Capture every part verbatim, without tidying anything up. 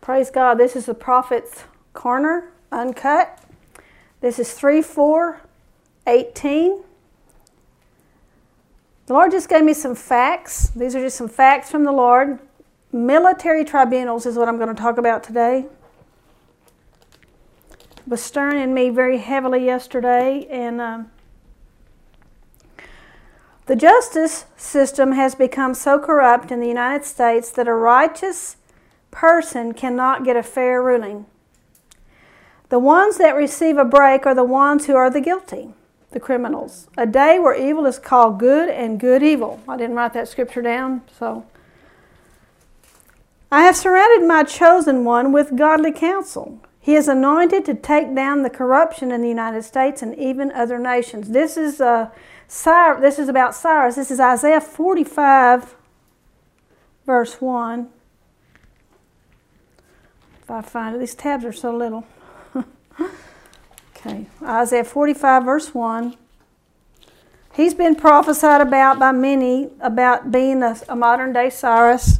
Praise God. This is the Prophet's Corner, uncut. This is three four eighteen. The Lord just gave me some facts. These are just some facts from the Lord. Military tribunals is what I'm going to talk about today. It was stirring in me very heavily yesterday, and um, the justice system has become so corrupt in the United States that a righteous person cannot get a fair ruling. The ones that receive a break are the ones who are the guilty, the criminals. A day where evil is called good and good evil. I didn't write that scripture down, so. I have surrounded my chosen one with godly counsel. He is anointed to take down the corruption in the United States and even other nations. This is uh, Cyrus, this is about Cyrus. This is Isaiah forty-five, verse one. If I find it, these tabs are so little. Okay, Isaiah forty-five, verse one. He's been prophesied about by many about being a, a modern-day Cyrus.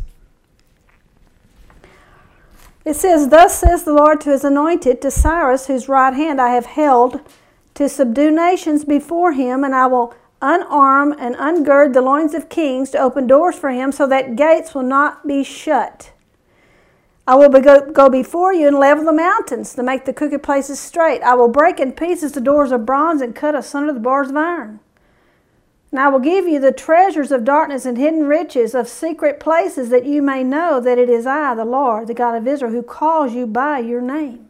It says, "Thus says the Lord to his anointed, to Cyrus, whose right hand I have held, to subdue nations before him, and I will unarm and ungird the loins of kings, to open doors for him, so that gates will not be shut. I will go, go before you and level the mountains, to make the crooked places straight. I will break in pieces the doors of bronze and cut asunder the bars of iron. And I will give you the treasures of darkness and hidden riches of secret places, that you may know that it is I, the Lord, the God of Israel, who calls you by your name."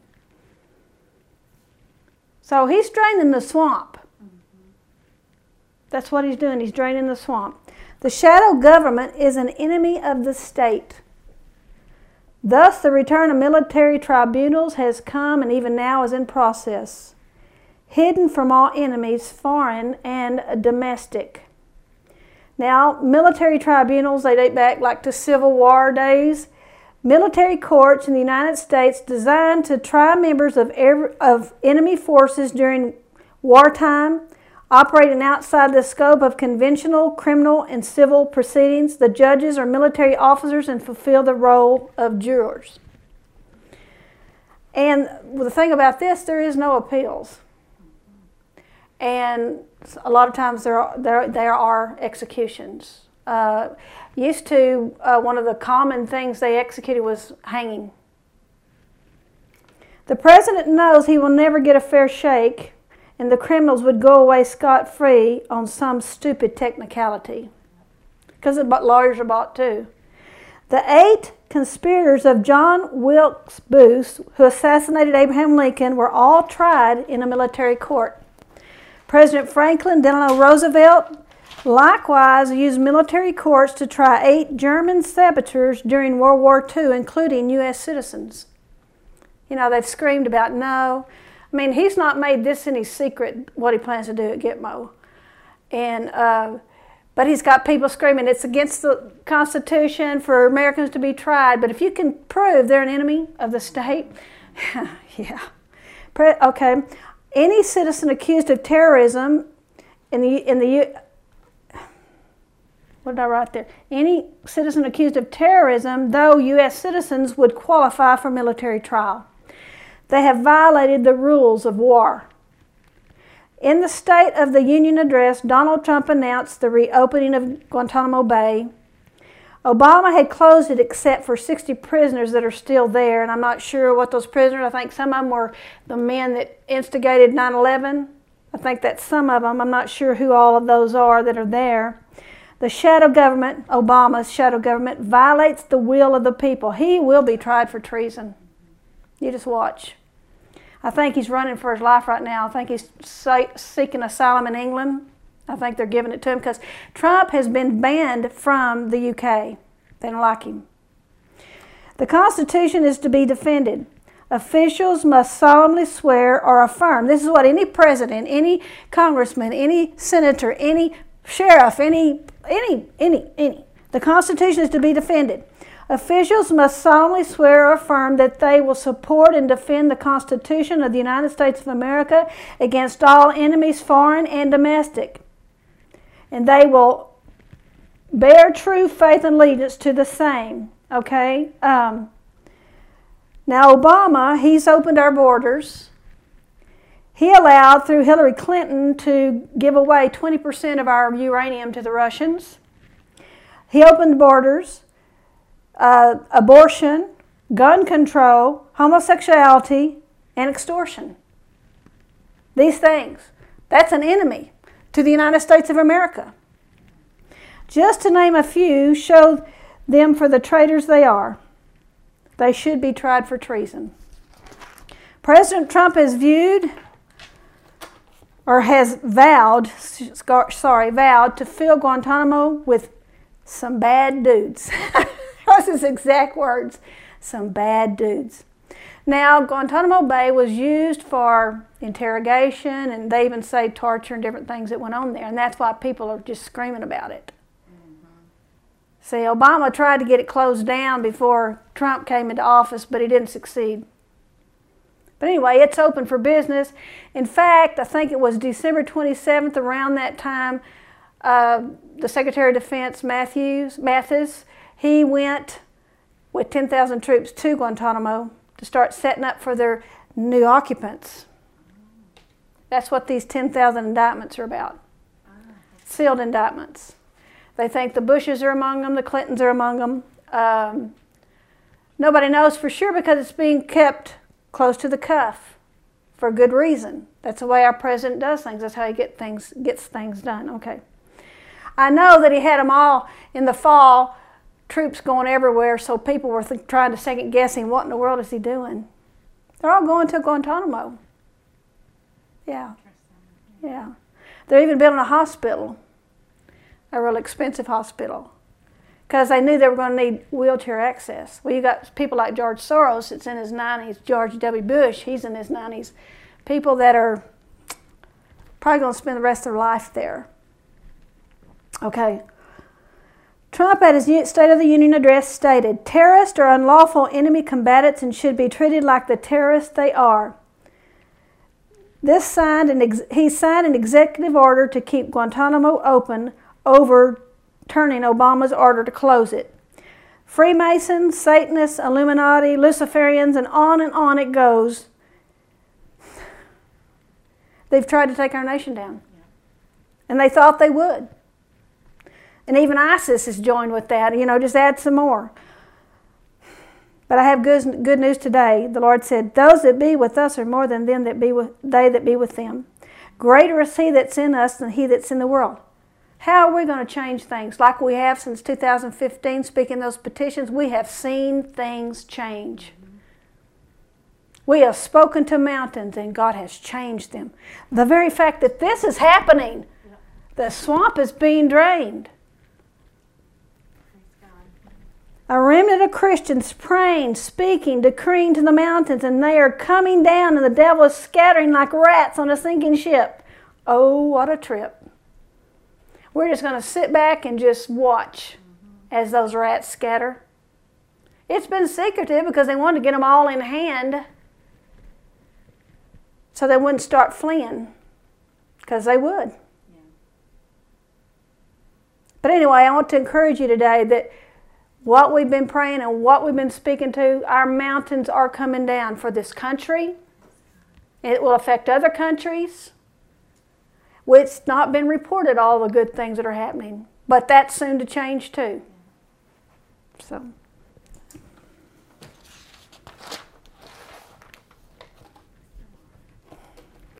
So he's draining the swamp. That's what he's doing. He's draining the swamp. The shadow government is an enemy of the state. Thus, the return of military tribunals has come and even now is in process, hidden from all enemies, foreign and domestic. Now, military tribunals, they date back like to Civil War days. Military courts in the United States designed to try members of, every, of enemy forces during wartime, operating outside the scope of conventional criminal and civil proceedings. The judges are military officers and fulfill the role of jurors. And the thing about this, there is no appeals. And a lot of times there are, there, there are executions. Uh, used to, uh, one of the common things they executed was hanging. The president knows he will never get a fair shake, and the criminals would go away scot-free on some stupid technicality. Because lawyers are bought too. The eight conspirators of John Wilkes Booth, who assassinated Abraham Lincoln, were all tried in a military court. President Franklin Delano Roosevelt likewise used military courts to try eight German saboteurs during World War Two, including U S citizens. You know, they've screamed about no. I mean, he's not made this any secret what he plans to do at Gitmo. And, uh, but he's got people screaming it's against the Constitution for Americans to be tried. But if you can prove they're an enemy of the state, yeah. Pre- okay. Any citizen accused of terrorism in the, in the, what did I write there? Any citizen accused of terrorism, though U S citizens, would qualify for military trial. They have violated the rules of war. In the State of the Union address, Donald Trump announced the reopening of Guantanamo Bay. Obama had closed it except for sixty prisoners that are still there, and I'm not sure what those prisoners, I think some of them were the men that instigated nine eleven. I think that's some of them. I'm not sure who all of those are that are there. The shadow government, Obama's shadow government, violates the will of the people. He will be tried for treason. You just watch. I think he's running for his life right now. I think he's seeking asylum in England. I think they're giving it to him because Trump has been banned from the U K. They don't like him. The Constitution is to be defended. Officials must solemnly swear or affirm. This is what any president, any congressman, any senator, any sheriff, any, any, any, any. The Constitution is to be defended. Officials must solemnly swear or affirm that they will support and defend the Constitution of the United States of America against all enemies, foreign and domestic. And they will bear true faith and allegiance to the same. Okay? Um, Now Obama, he's opened our borders. He allowed, through Hillary Clinton, to give away twenty percent of our uranium to the Russians. He opened borders, uh, abortion, gun control, homosexuality, and extortion. These things. That's an enemy to the United States of America. Just to name a few, show them for the traitors they are. They should be tried for treason. President Trump has viewed, or has vowed, sorry, vowed to fill Guantanamo with some bad dudes. Those are his exact words, some bad dudes. Now, Guantanamo Bay was used for interrogation, and they even say torture and different things that went on there, and that's why people are just screaming about it. See, Obama tried to get it closed down before Trump came into office, but he didn't succeed. But anyway, it's open for business. In fact, I think it was December twenty-seventh, around that time, uh, the Secretary of Defense, Matthews, Mathis, he went with ten thousand troops to Guantanamo to start setting up for their new occupants. That's what these ten thousand indictments are about. Sealed indictments. They think the Bushes are among them, the Clintons are among them. Um, nobody knows for sure because it's being kept close to the cuff for good reason. That's the way our president does things. That's how he get things, gets things done. Okay. I know that he had them all in the fall, troops going everywhere, so people were th- trying to second guess him. What in the world is he doing? They're all going to Guantanamo. Yeah. Yeah. They're even building a hospital. A real expensive hospital, because they knew they were going to need wheelchair access. Well, you got people like George Soros that's in his nineties, George W. Bush, he's in his nineties. People that are probably going to spend the rest of their life there. Okay. Trump at his State of the Union address stated, terrorists are unlawful enemy combatants and should be treated like the terrorists they are. This signed an ex- he signed an executive order to keep Guantanamo open, overturning Obama's order to close it. Freemasons, Satanists, Illuminati, Luciferians, and on and on it goes. They've tried to take our nation down. And they thought they would. And even ISIS has joined with that. You know, just add some more. But I have good, good news today. The Lord said, those that be with us are more than them that be with, they that be with them. Greater is he that's in us than he that's in the world. How are we going to change things? Like we have since two thousand fifteen, speaking those petitions, we have seen things change. Mm-hmm. We have spoken to mountains and God has changed them. The very fact that this is happening, yep. The swamp is being drained. A remnant of Christians praying, speaking, decreeing to the mountains, and they are coming down and the devil is scattering like rats on a sinking ship. Oh, what a trip. We're just going to sit back and just watch mm-hmm. as those rats scatter. It's been secretive because they wanted to get them all in hand so they wouldn't start fleeing, because they would. Yeah. But anyway, I want to encourage you today that what we've been praying and what we've been speaking to, our mountains are coming down for this country. It will affect other countries. It's not been reported all the good things that are happening, but that's soon to change too. So.